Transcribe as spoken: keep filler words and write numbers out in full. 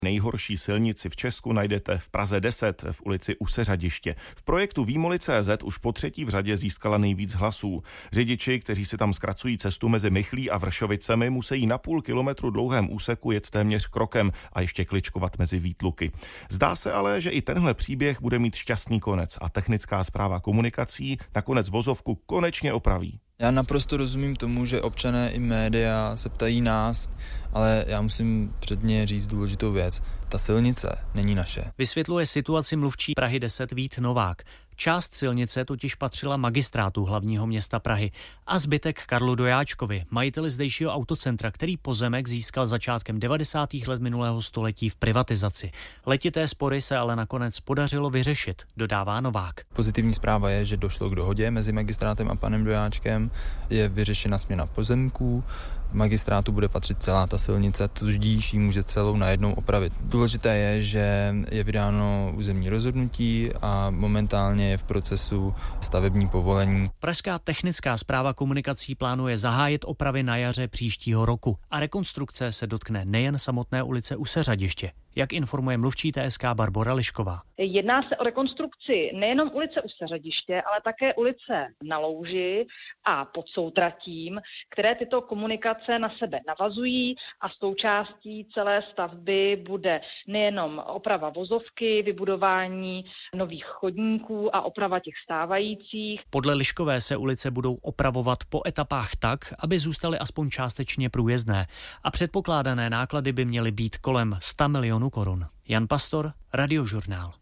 Nejhorší silnici v Česku najdete v Praze deset v ulici U Seřadiště. V projektu Výmoly tečka cé zet už po třetí v řadě získala nejvíc hlasů. Řidiči, kteří si tam zkracují cestu mezi Mychlí a Vršovicemi, musí na půl kilometru dlouhém úseku jet téměř krokem a ještě kličkovat mezi výtluky. Zdá se ale, že i tenhle příběh bude mít šťastný konec a technická správa komunikací nakonec vozovku konečně opraví. Já naprosto rozumím tomu, že občané i média se ptají nás, ale já musím předně říct důležitou věc. Ta silnice není naše. Vysvětluje situaci mluvčí Prahy deset Vít Novák. Část silnice totiž patřila magistrátu hlavního města Prahy a zbytek Karlu Dojáčkovi, majiteli zdejšího autocentra, který pozemek získal začátkem devadesátých let minulého století v privatizaci. Letité spory se ale nakonec podařilo vyřešit, dodává Novák. Pozitivní zpráva je, že došlo k dohodě mezi magistrátem a panem Dojáčkem. Je vyřešena směna pozemků. Magistrátu bude patřit celá ta silnice, tudíž ji může celou najednou opravit. Důležité je, že je vydáno územní rozhodnutí a momentálně je v procesu stavební povolení. Pražská technická správa komunikací plánuje zahájit opravy na jaře příštího roku a rekonstrukce se dotkne nejen samotné ulice U Seřadiště, jak informuje mluvčí T S K Barbora Lišková. Jedná se o rekonstrukci nejenom ulice U Seřadiště, ale také ulice Na Louži a pod Soutratím, které tyto komunikace na sebe navazují a součástí celé stavby bude nejenom oprava vozovky, vybudování nových chodníků a oprava těch stávajících. Podle Liškové se ulice budou opravovat po etapách tak, aby zůstaly aspoň částečně průjezdné a předpokládané náklady by měly být kolem sto milionů korun. Jan Pastor, Radiožurnál.